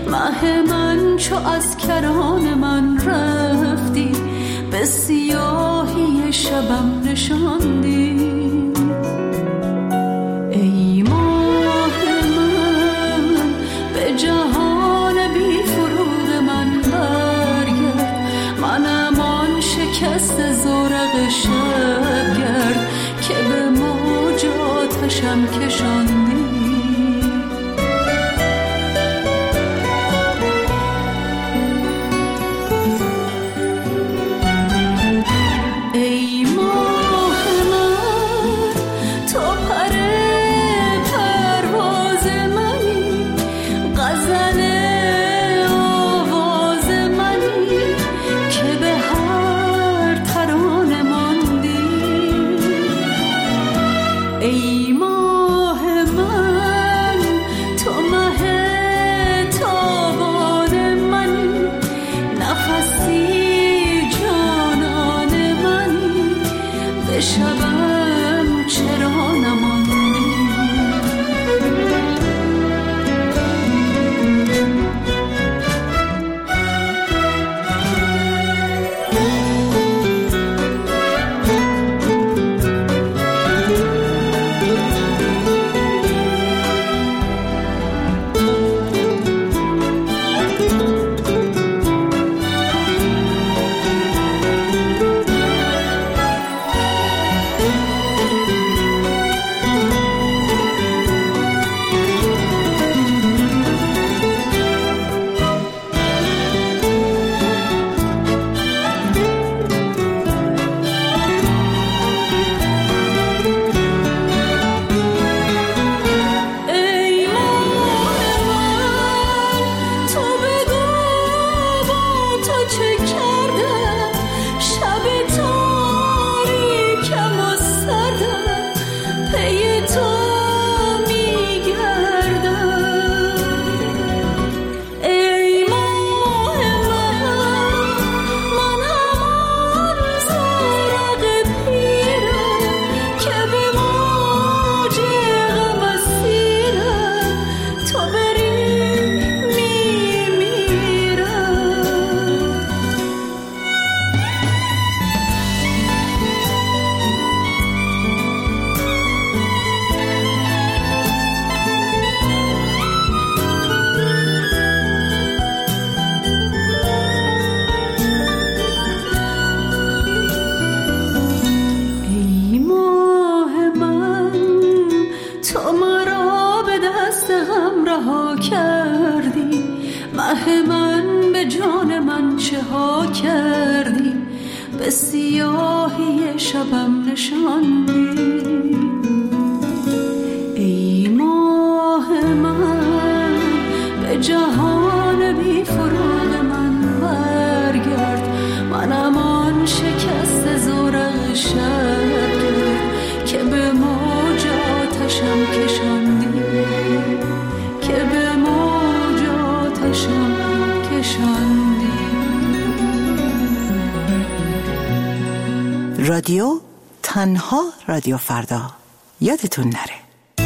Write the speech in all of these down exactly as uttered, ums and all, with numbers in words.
مه من چو از کران من رفتی، به سیاهی شبم نشاندی. ای ماه من به جهان بی فروغ من برگرد، منم آن شکست زورق شبگرد که به موج آتشم کشاندی. مه من به جان من چه ها کردی، به سیاهی شبم نشاندی. ای ماه من به جهان بی فروغ من برگرد، منم آن شکست زورق شبگرد که به موج آتشم کشاندی، که به موج آتشم کشاندی. رادیو تنها رادیو فردا، یادتون نره.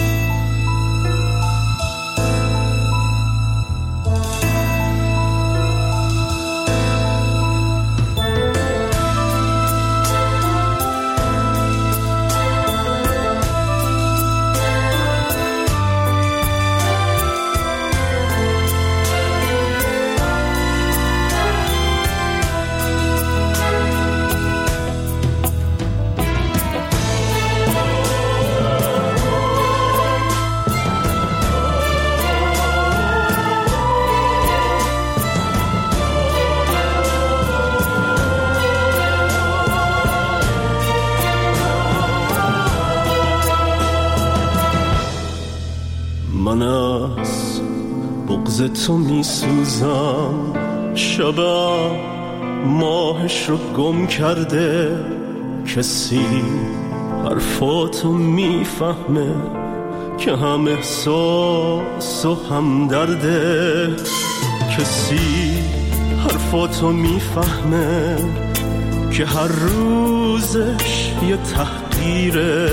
من از بغض تو می سوزم، شبم ماهش رو گم کرده، کسی حرفاتو می فهمه که هم احساس و هم درده، کسی حرفاتو می فهمه که هر روزش یه تحقیره،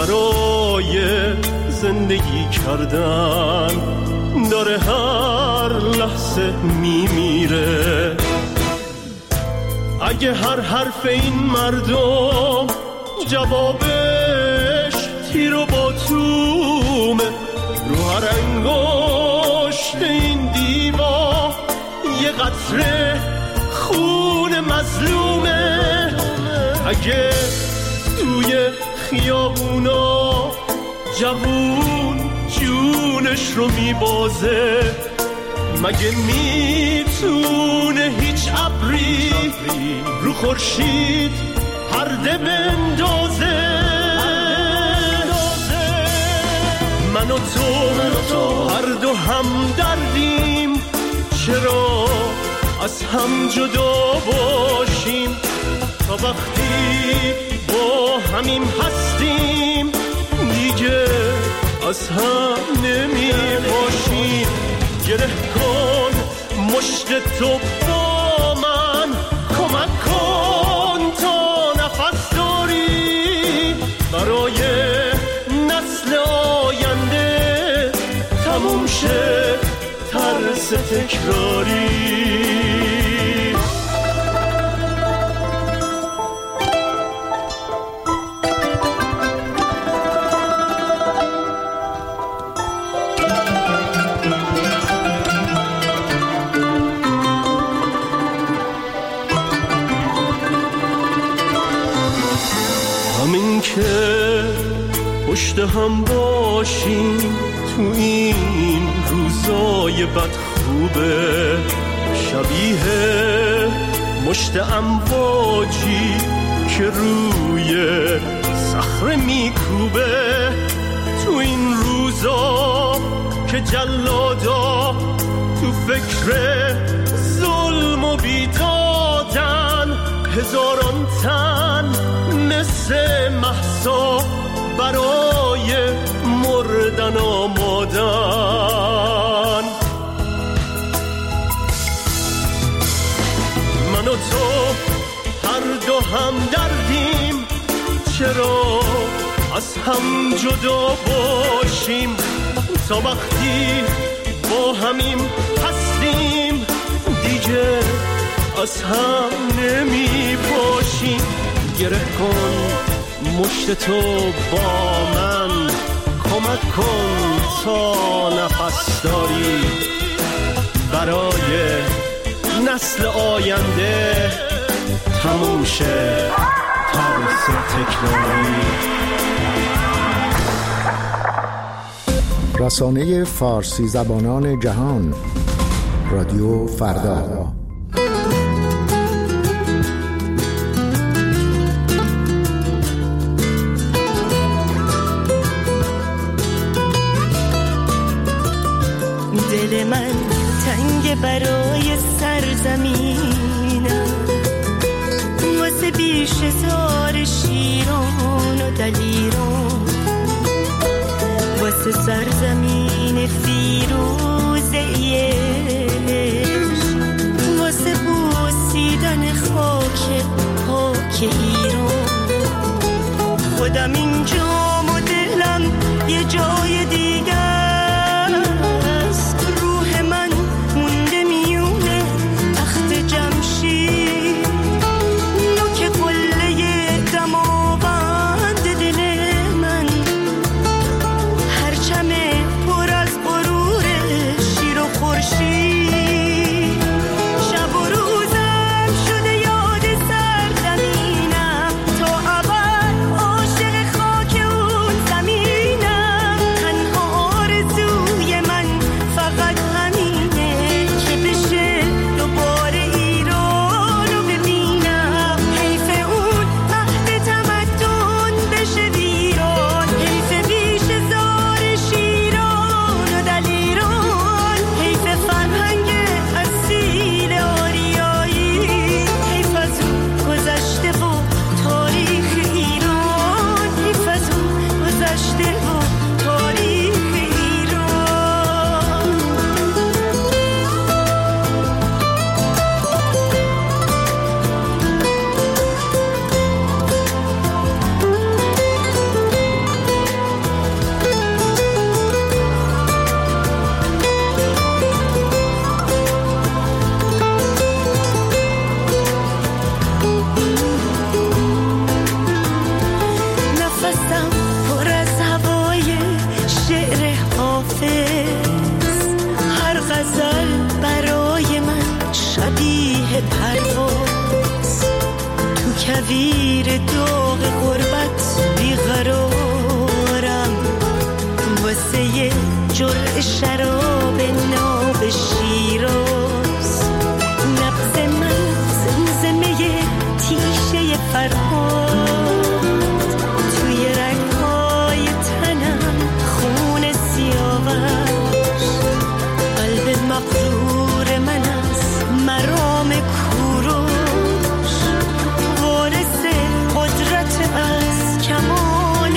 برای زندگی کردن داره هر لحظه میمیره. اگه هر حرف این مردم جوابش تیر و باتومه، رو هر انگشت این دیوا یه قطره خون مظلومه. اگه توی خیابونا جوون جونش رو میبازه، مگه میتونه هیچ ابری رو خورشید پرده بندازه؟ من و تو هر دو هم دردیم، چرا از هم جدا باشیم؟ تا وقتی با همیم هستیم دیگه از هم نمی باشیم. گره کن مشت تو با من، کمک کن تا نفس داری، برای نسل آینده تموم شه ترس تکراری. که پشت هم باشیم تو این روزای بد خوبه، شبیه مشت امواجی که روی صخره میکوبه. تو این روزا که جلادا تو فکر ظلم و بیدادن، هزاران تن مثل مهسا برای مردن آمادن. من و تو هر دو هم دردیم، چرا از هم جدا باشیم؟ تا وقتی با همیم هستیم دیگه از هم نمی باشیم. گره کن مشت تو با من، کمک کن تا نفس داری، برای نسل آینده تموم شه ترس تکراری. رسانه فارسی زبانان جهان، رادیو فردا. دل من تنگ برای سرزمینم، واسه بیش زار شیران و دلیران، واسه سرزمین فیروزه عشق، واسه بوسیدن خاک پاک ایران. خودم اینجام و دلم یه جای دیگه است، روح من مونده میونه تخت جمشید، نوک قله دماوند دل من، هرچم پر از غرور شیر و خورشید. شب و روزم شده یاد سرزمینم، تا ابد عاشق خاک اون زمینم. تنها زنجیر داغ غربت بیقرارم، واسه یه جرعه شراب ناب شیراز. نبض من زمزمه تیشه فرهاد، توی رگ‌های تنم خون سیاوش. قلب مغرور من از مرام کوروش، وارث قدرت از کمان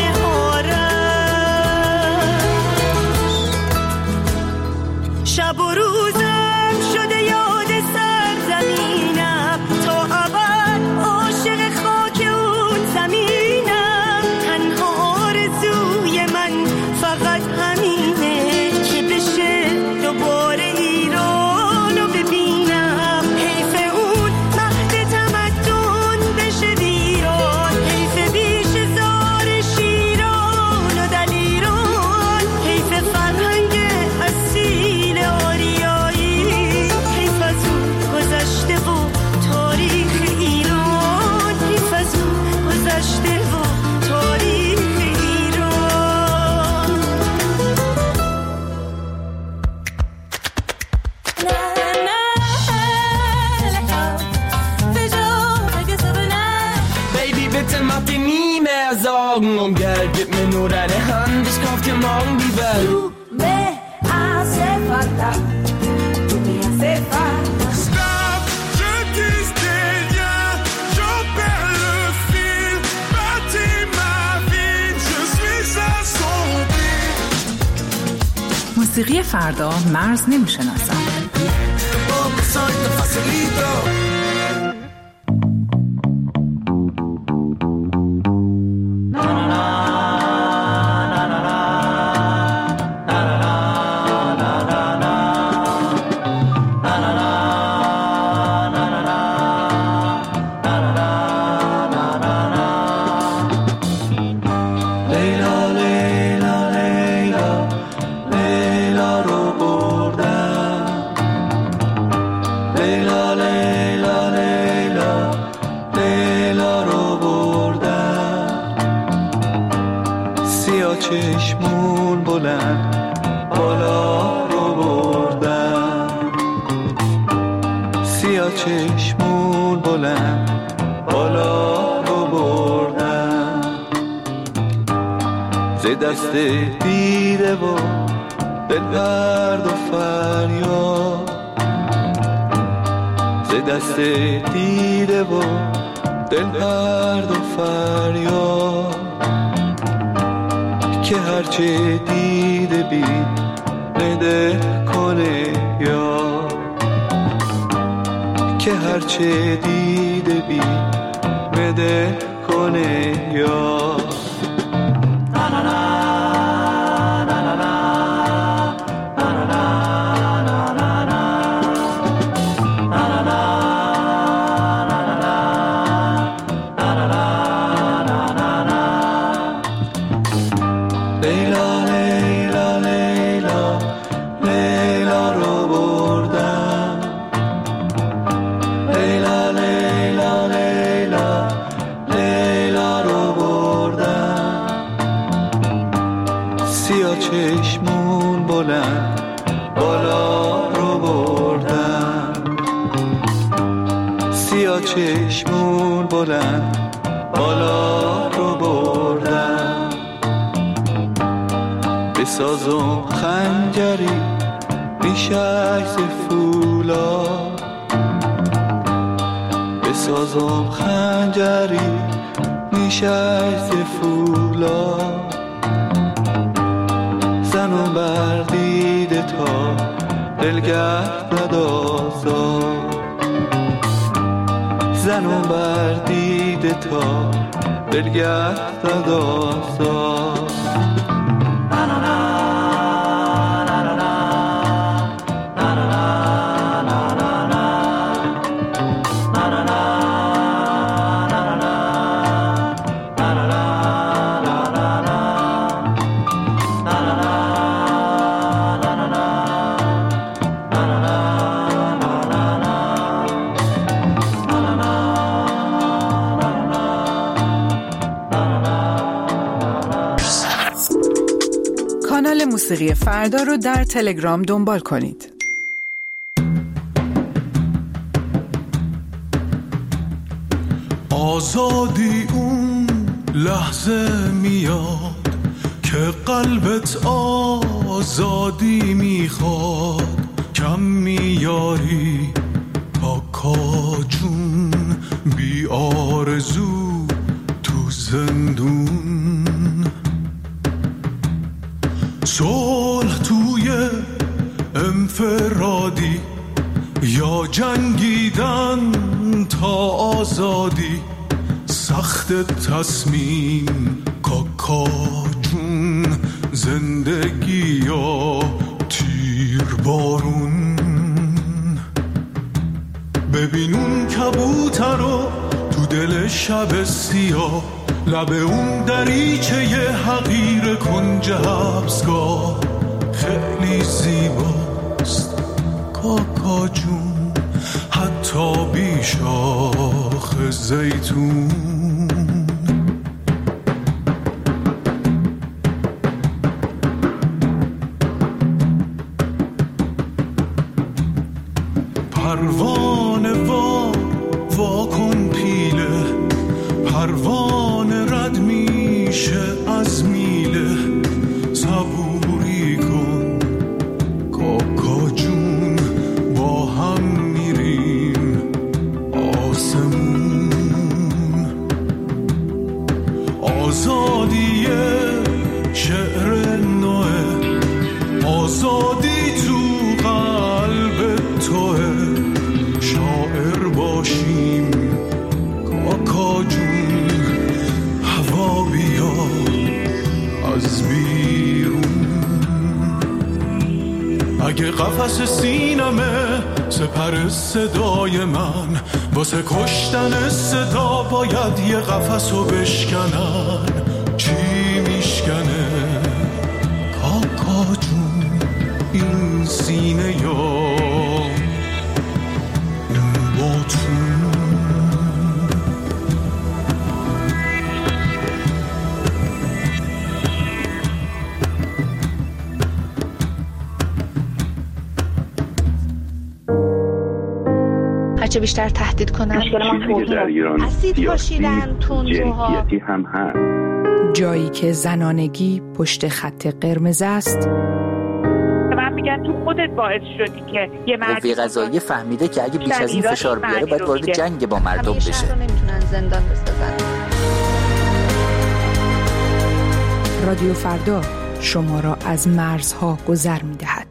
آرش. شب و روزم شده یاد سرزمینم، تا ابد عاشق خاک اون زمینم. تنها آرزوی من فقط همینه که بشه دوباره ایرانو ببینم. حیف اون مهد تمدن بشه ویران، حیف بیش زار شیران و دلیران، حیف فرهنگ اصیل آریایی، حیف از اون گذشته و تاریخ ایران، حیف از اون گذشته و تاریخ ایران. Baby, bitte mach dir nie mehr Sorgen um Geld, gib mir nur deine Hand, ich kauf dir morgen die Welt. Stop, je tisse des liens, j'en perds le fil. Bâtis ma vie, je suis assombri. موسیقی فردا مرز نمیشناسد. Poco soy te facilito. لیلا لیلا لیلا لیلا رو بردم. لیلا لیلا لیلا لیلا رو بردم. سیاه چشمون بلند بالا رو بردم. سیاه چشمون بلند بالا رو بردم. ز دست دیده و دل درد و فریاد، ز دست دیده و دل درد و فریاد. که هرچه دیده بی نده کنه یاد، که هرچه دیده بی نده کنه یاد. لیلا لیلا لیلا لیلا رو بردم. لیلا لیلا لیلا لیلا رو بردم. سیاه چشمون بلند بالا رو بردم. سیاه چشمون بلند بالا رو بردم. بسازم خنجری ریشک ز فولاد، بسازم خنجری ریشک ز فولاد. زنم بر دیده تا دلگرد آزاد، زنم بر دیده تا دلگرد آزاد. موسیقی فردا رو در تلگرام دنبال کنید. آزادی اون لحظه میاد که قلبت آزادی میخواد، کم میاری کاکا جون بی آرزو تو زندون. صلح توی انفرادی یا جنگیدن تا آزادی، سخت تصمیم کاکا جون، زندگی یا تیر بارون. ببین اون کبوتر رو تو دل شب سیاه، لب اون دریچه ی حقیر کنج حبسگاه، خیلی زیباست کاکا جون، حتی بی شاخ زیتون. پروانه وا وا کن پیله، پروانه رد میشه از میله، صبوری کن کاکا جون، با هم میریم آسمون. آزادی شعر نوه، آزادی تو قلب توه، شاعر باشیم کاکا جون، هوا بیا از بیرون. اگه قفس سینمه سپر صدای من، واسه کشتن صدا باید یه قفسو بشکنن، چی میشکنه کاکا جون این سینه یا اون باتون؟ هرچه بیشتر تهدید کنن در ایران اسید پاشیدن تندروها هم هست. جایی که زنانگی پشت خط قرمز است، من میگن تو خودت باعث شدی که یه مرد قوه قضاییه فهمیده که اگه بیش از این فشار بیاره باید وارد جنگ با مردم بشه. شهر رو نمیتونن زندان بسازن. رادیو فردا شما را از مرزها گذر می‌دهد.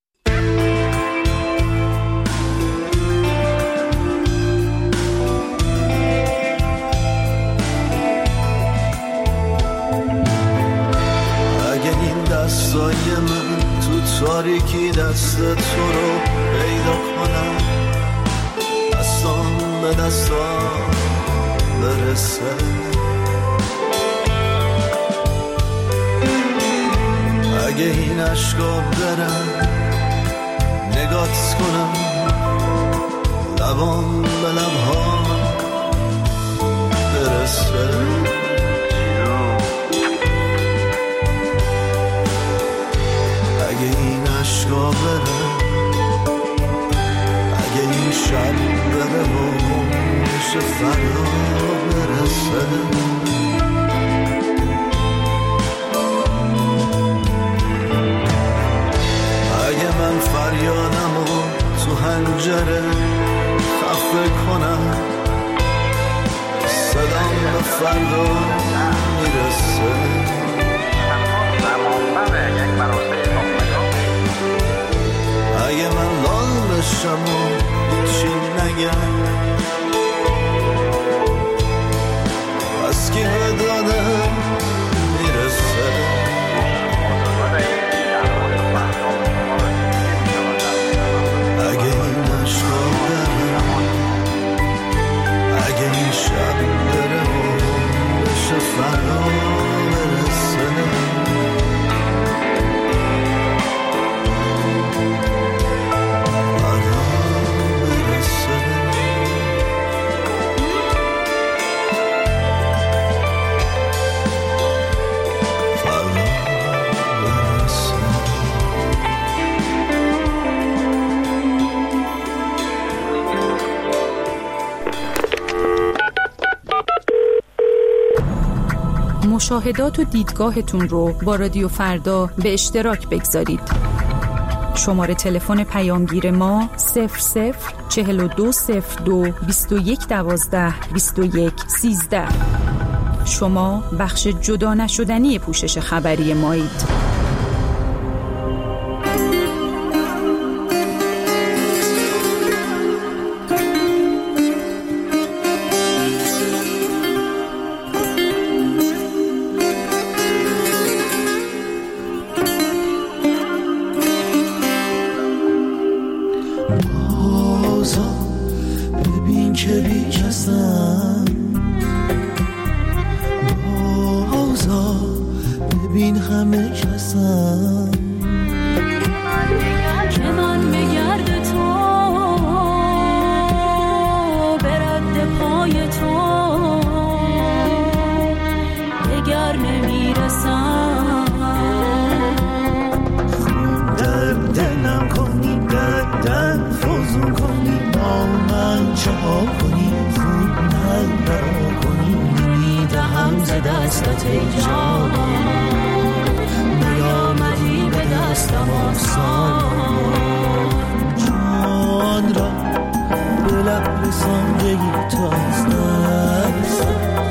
دستای من تو تاریکی دست تو رو پیدا کنم، دستان به دستان برسه. اگه این عشقا برن نگات کنم، لبان به لبها برسه. اگه این عشقا بره، اگه این شب بره و میشه فردا برسه. اگه من فریادمو تو حنجره خفه کنم، صدام به فردا میرسه. اگه من لال بشم و هیچی نگم، از کی به دادم میرسه. اگه این عشقا بره، اگه این شب بره و بشه فردا برسه. مشاهدات و دیدگاهتون رو با رادیو فردا به اشتراک بگذارید. شماره تلفن پیامگیر ما صفر صفر چهل و دو صفر دو بیست و یک دوازده بیست و یک سیزده. شما بخش جدا نشدنی پوشش خبری مایید. ببین که بی کسم، بازا ببین همه کسم، که من بگرد تو برد پای تو دگر نمیرسم. خون در دلم کنی، دردم فوزون کنی، با من چها کنی، زود نرا کنی، نمیدهم ز دستت ای جان، نیامدی به دستم آسان، جان را به لب رساندگی تا از دست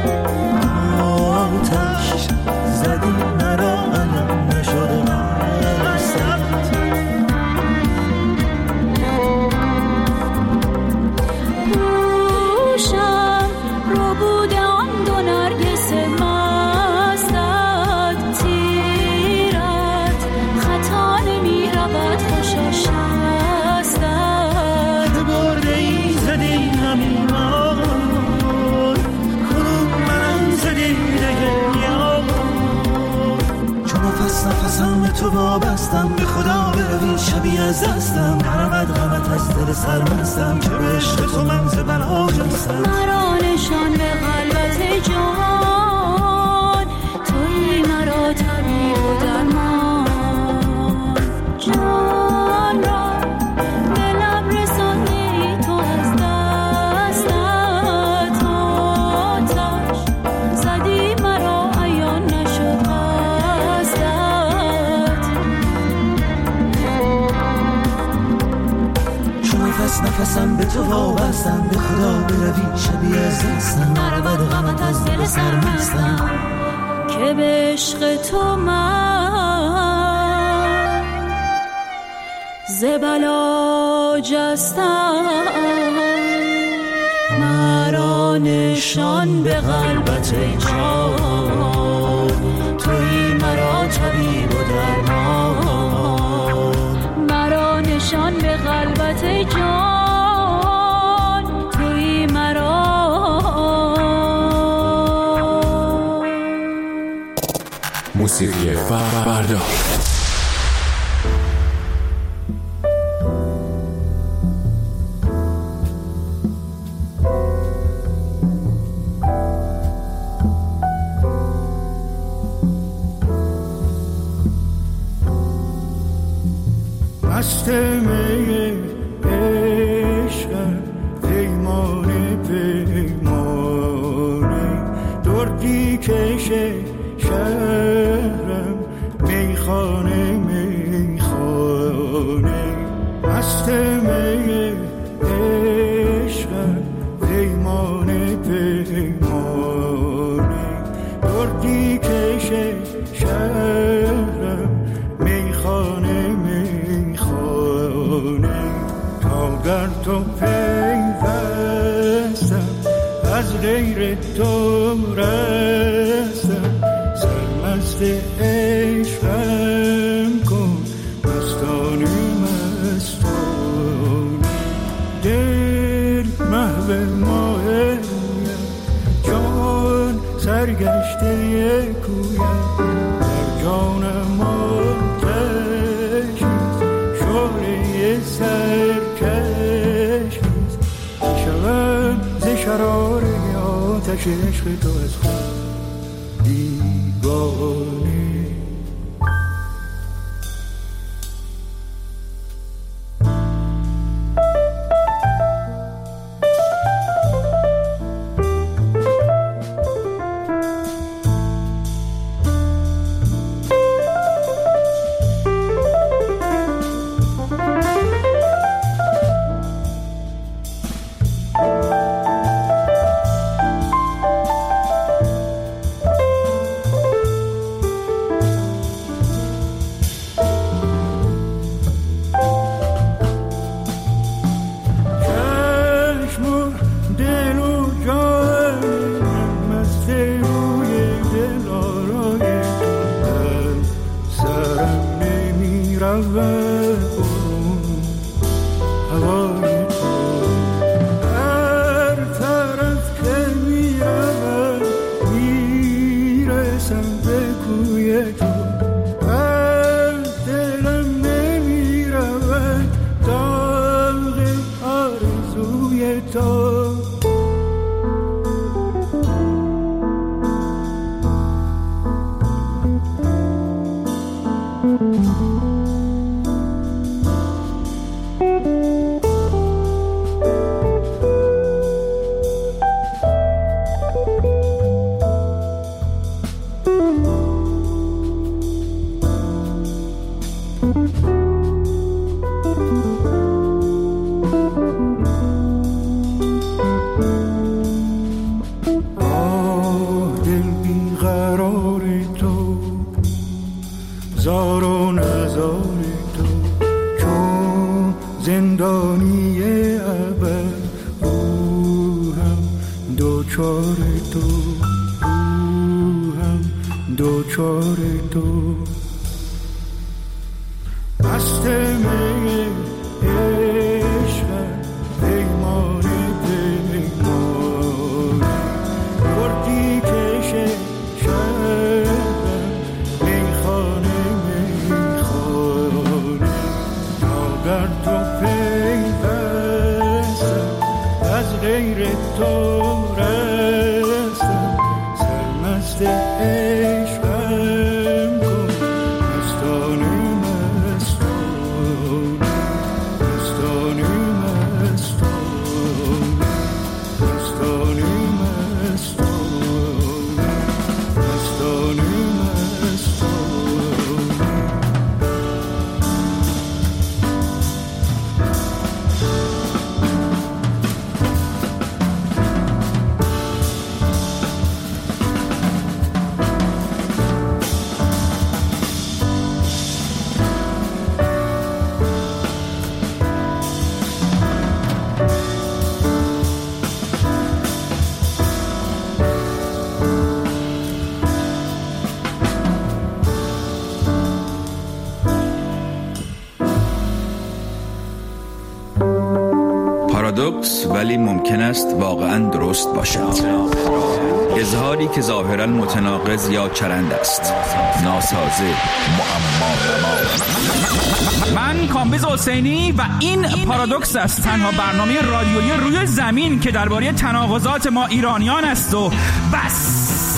آتش زدی مرا، علم نشده تو وابستم، به خدا بروی شبیه از دستم، نرود غمت از دل سرمستم، که به عشق تو من ز بلا جستم. مرا نشان به قلبت جان، تویی مرا طبیب و درمان، جان را به لب رساندی تو از دستت آتش زدی مرا، عیان نشد نفس نفسم به تو وابستم، به خدا بروی شبیه از دستم، نرود غمت از دل سرمستم، که به عشق تو من ز بلا جستم. مرا نشان به قلبت ای جان، تویی مرا طبیب و درمان، مرا نشان به قلبت ای جان، تویی مرا. موسیقی فردا. مست می عشقم، پیمانه پیمانه، دردی کشه شهرم، میخانه میخانه. مست می عشقم، پیمانه پیمانه، دردی کشه شهرم، میخانه میخانه. تا در تو پیوستم، از غیر تو رستم، سرمست عشقم کن مستانه مستانه. دل محو ماه جان سرگشته کویم، در جانم آتشی شعله سرکشی، شوم ز شرار آتش عشق تو از خود بیگانه. زندانی ابد روحم دوچار تو روحم دوچار تو دست می عشق پیمان پیمان بردی کشه شبم میخانه میخانه تا در تو پیوستم از غیر تو رستم سرمست عشقم کن مستانه مستانه مستانه مستانه مستانه پارادوکس ولی ممکن است واقعاً درست باشد. اظهاری که ظاهراً متناقض یا چرند است، ناسازه، معما. من کامبیز حسینی و این پارادوکس است، تنها برنامه رادیویی روی زمین که درباره تناقضات ما ایرانیان است و بس.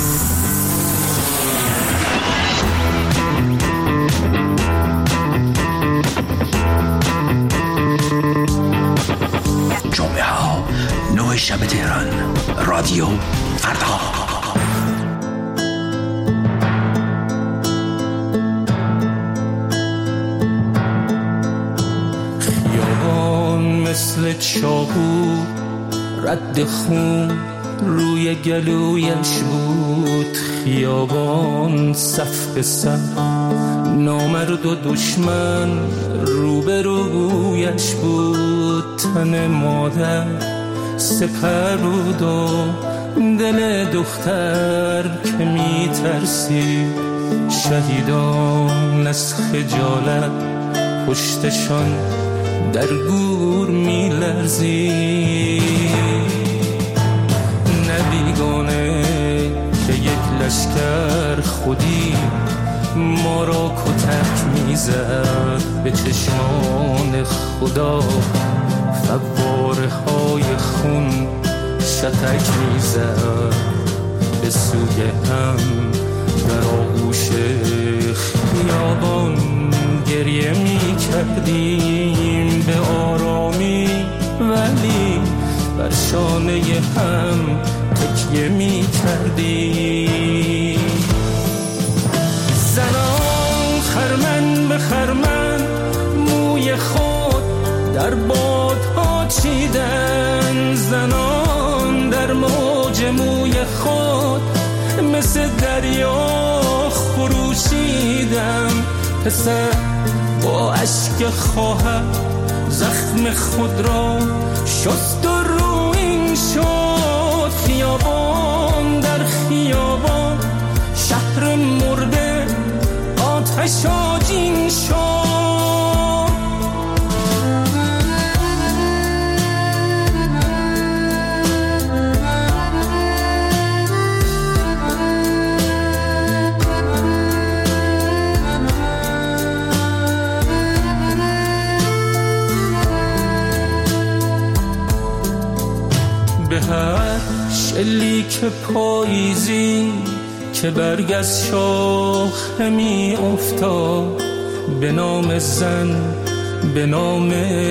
جمعه ها نه شب تهران، رادیو فردا. خیابان مثل چاقو رد خون روی گلویش بود، خیابان صف به صف نامرد و دشمن روبرویش بود، تن مادر سپرود و دل دختر که می ترسی، شهیدان از خجالت پشتشان در گور می لرزی، نبیگانه که یک لشکر خودی ما را کتک میزد، به چشمان خدا فواره های خون شتک میزد، به سوی هم در آغوش خیابان گریه میکردیم به آرامی، ولی بر شانه هم تکیه میکردیم. زنان خرمن به خرمن موی خود در بادها چیدن، زنان در موج موی خود مثل دریا خروشیدن، پسر با اشک خواهر زخم خود را شست و روین شد، خیابان در خیابان شهر مرده آتش آجین شد. به هر شلیک پاییزی که برگ از شاخه می افتاد، به نام زن، به نام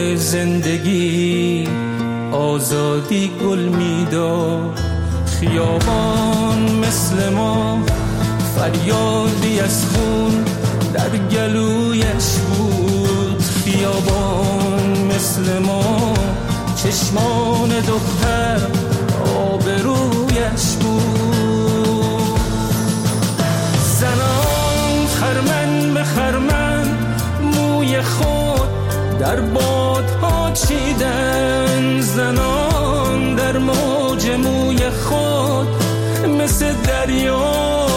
زندگی آزادی گل می داد، خیابان مثل ما فریادی از خون در گلویش بود، خیابان مثل ما چشمان دختر آبرویش بود. زنان خرمن به خرمن موی خود در بادها پیچیدن زنان در موج موی خود، مثل دریا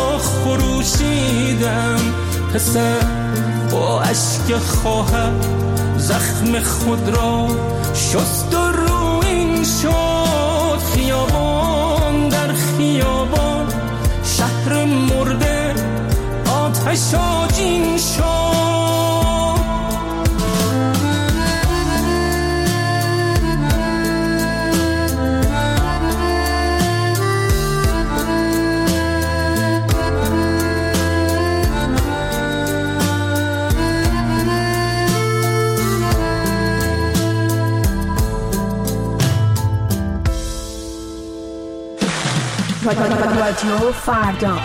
خروشیدم. پسر با اشک خواهر زخم خود را شست و رویین شد. خیابان در خیابان شهر مرده آتش آجین شد. رادیو فردا.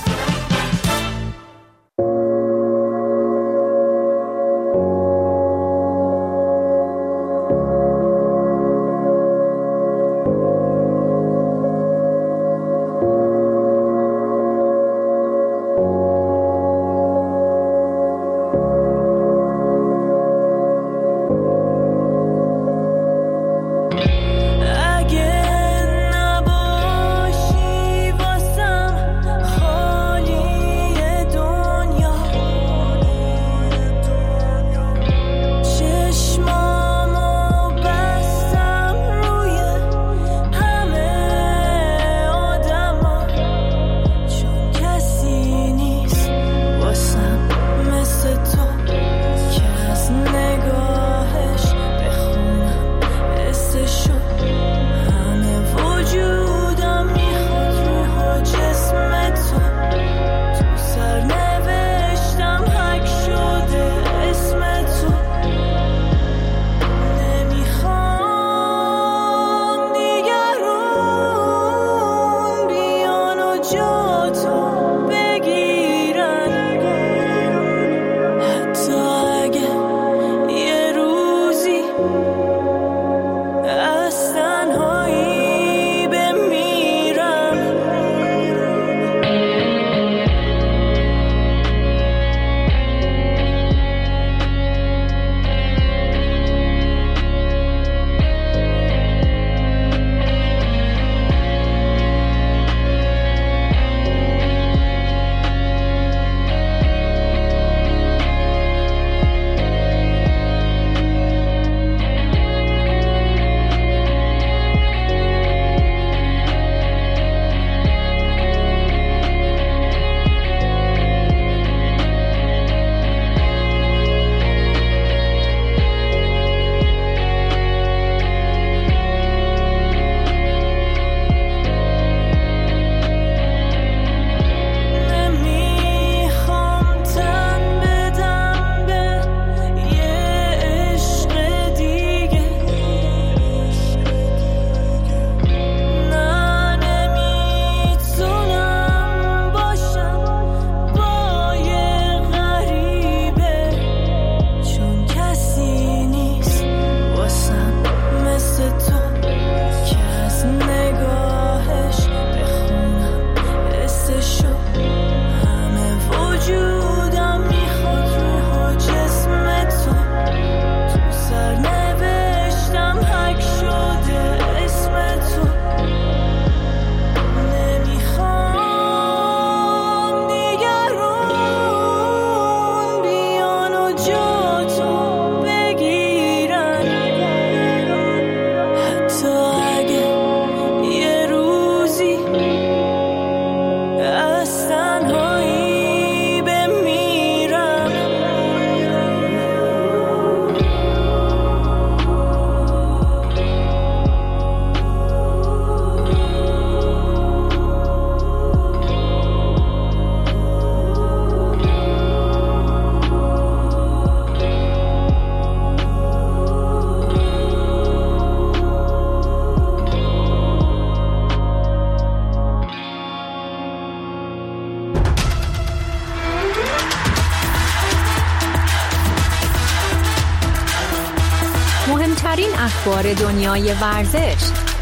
مهمترین اخبار دنیای ورزش،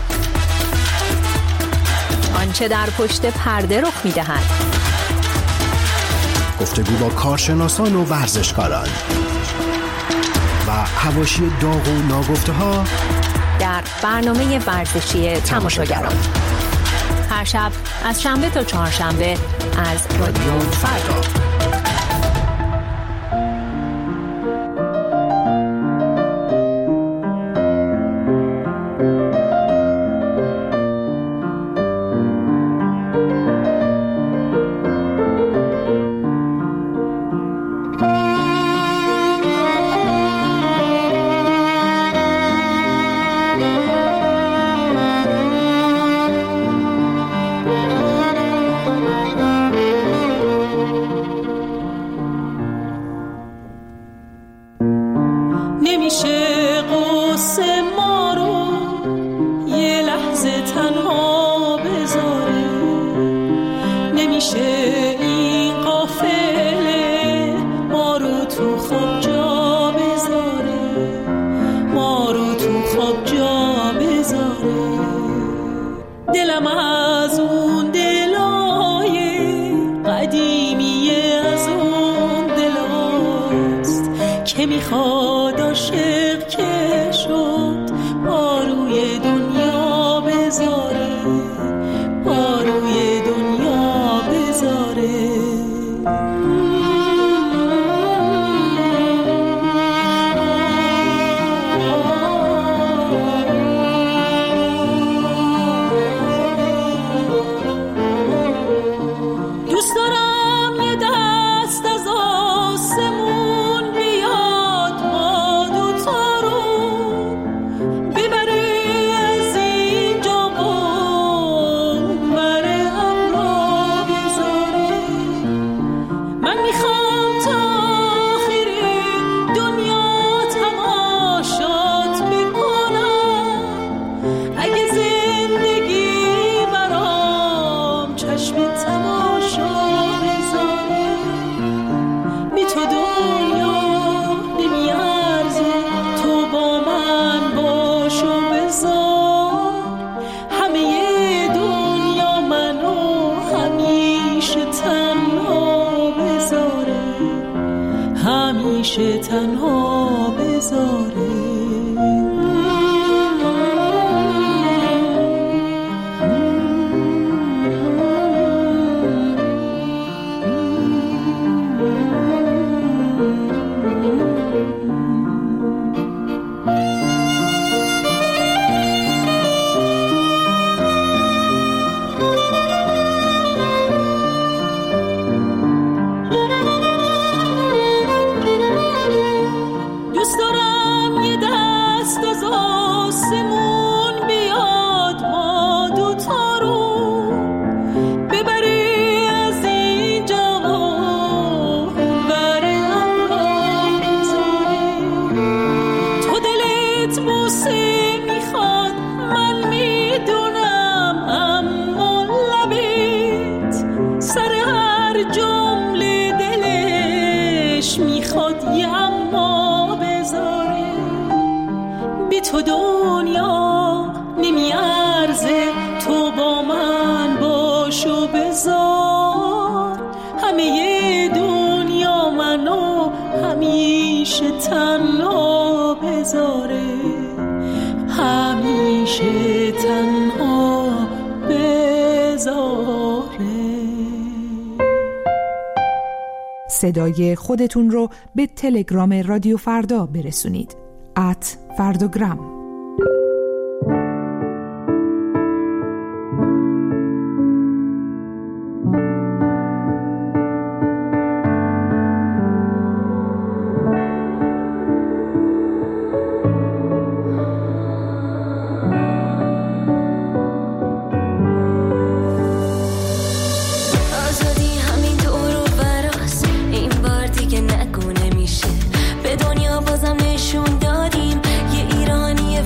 آنچه در پشت پرده رخ می‌دهد، گفتگو با کارشناسان و ورزشکاران و حواشی داغ و ناگفته ها در برنامه ورزشی تماشاگران هر شب از شنبه تا چهارشنبه از رادیو فردا. تنها بذاره تو دنیا نمیارزه، تو با من باش و بذار همه دنیا منو همیشه تنها بذاره، همیشه تنها بذاره. صدای خودتون رو به تلگرام رادیو فردا برسونید. ات فردوگرام. به دنیا بازم نشون دادیم یه ایرانی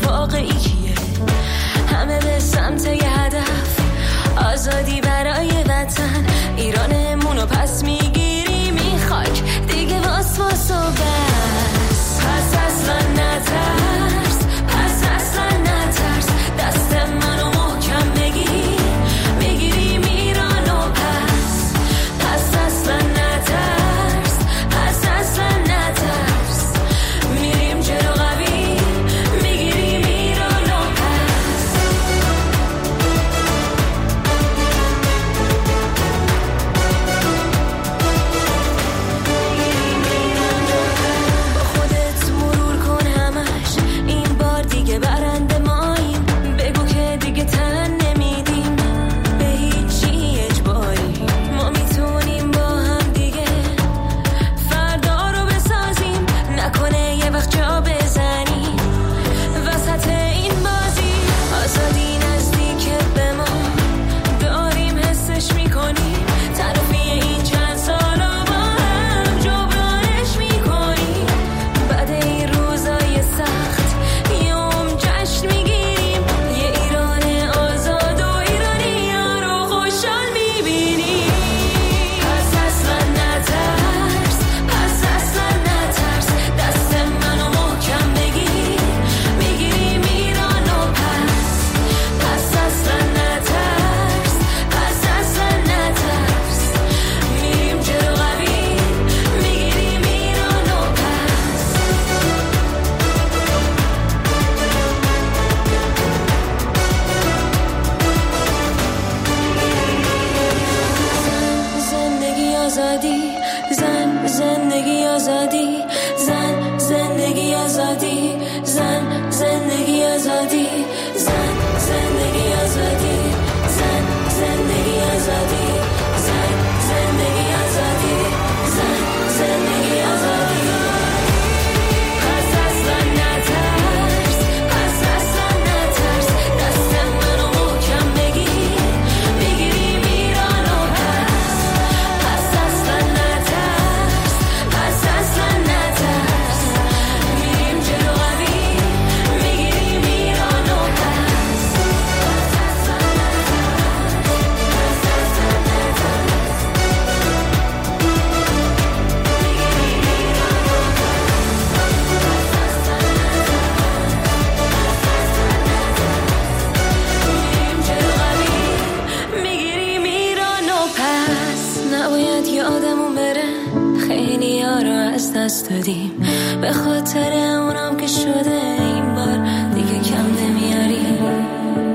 دست دادیم، به خاطر اونم که شده این بار دیگه کم نمیاریم.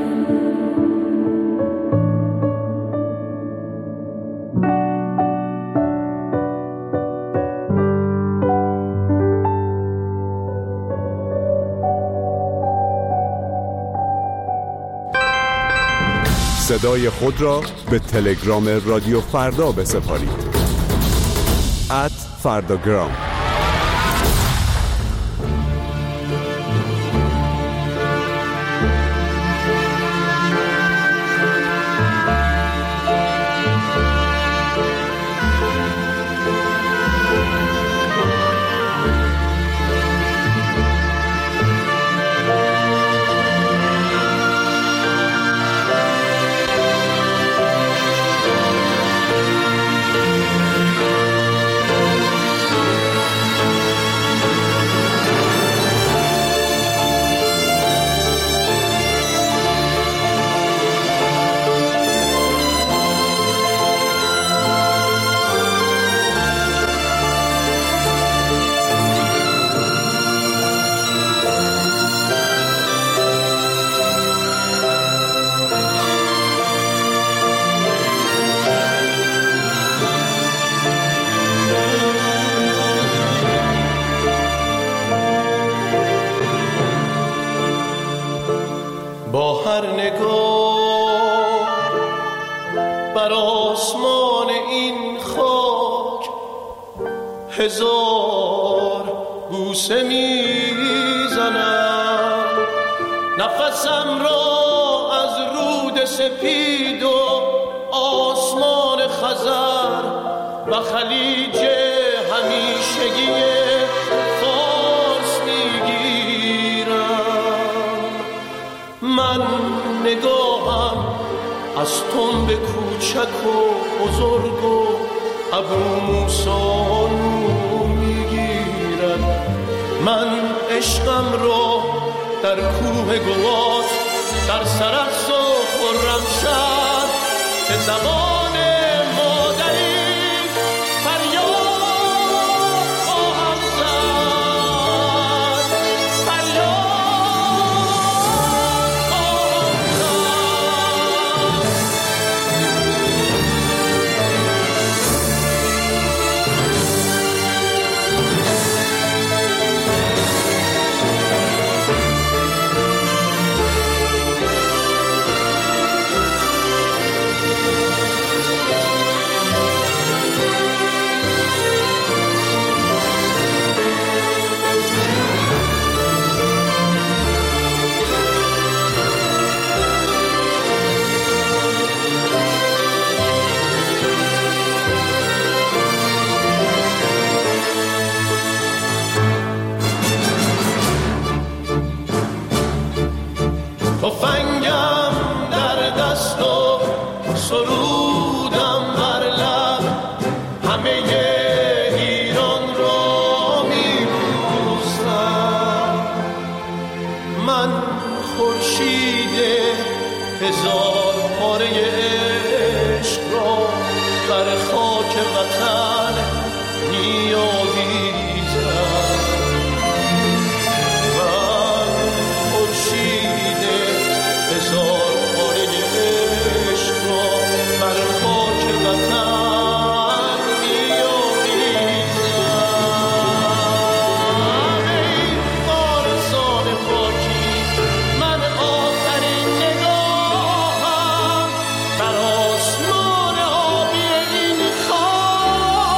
صدای خود را به تلگرام رادیو فردا بسپارید. ات فرداگرام. با هر نگاه بر آسمان این خاک هزار بوسه میزنم، نفسم را از رود سپید و آسمان خزر و خلیج همیشگی فارس میگیرم. من نگاهم از تنب کوچک و بزرگ و ابرو موسا میگیرد. من عشقم را در کوه گوات در سرخس و خرمشهر به زبان مادری فریاد خواهم زد، فریاد خواهم تفنگم در دست و سرودم بر لب، همه ایران را میبوسم. من خورشید هزار پاره عشق را بر خاک وطن میآویزم. من خورشید هزار پاره عشق را بر خاک وطن میآویزم. ای وارثان خاکی، من آخرین نگاهم بر آسمان آبی این خاک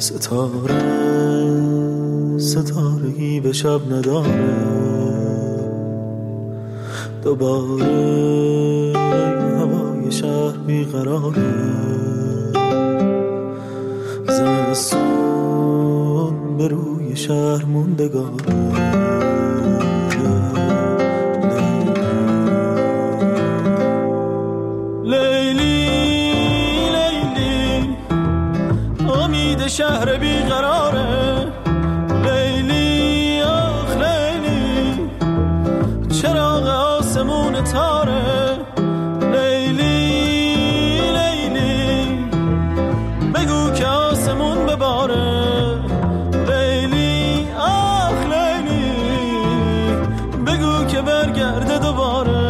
ستاره ستاره‌ای به شب نداره، دوباره هوای شهر بیقراره، زمستون به روی شهر موندگاره. شهر بیقراره، لیلی آخ لیلی، چراغ آسمون تاره، لیلی لیلی، بگو که آسمون بباره، لیلی آخ لیلی، بگو که برگرده دوباره.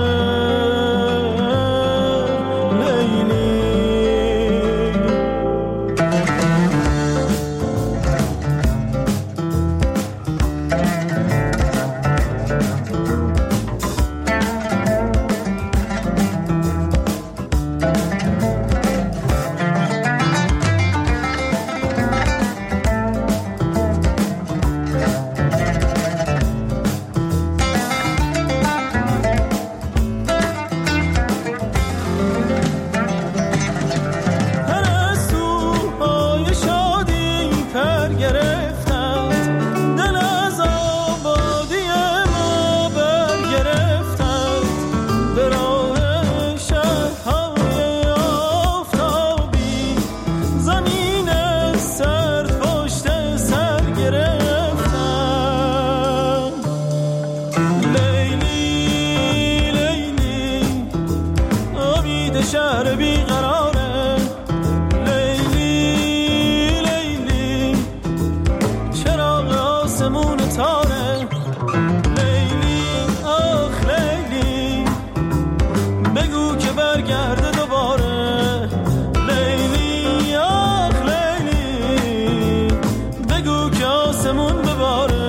شهر بیقراره، لیلی لیلی، چراغ آسمون تاره، لیلی آخ لیلی، بگو که برگرده دوباره، لیلی آخ لیلی، بگو که آسمون بباره.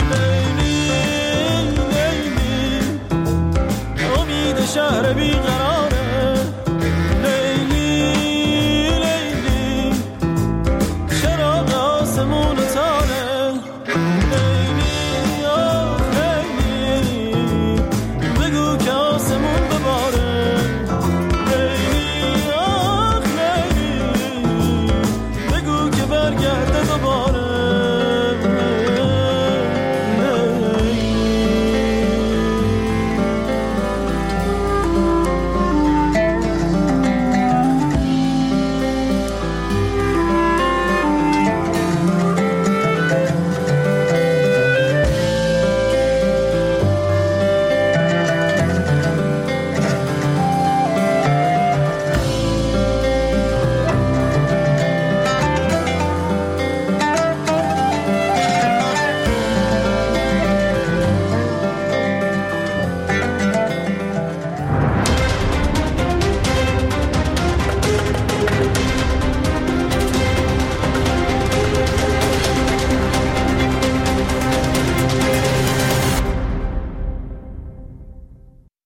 شهر بیقرار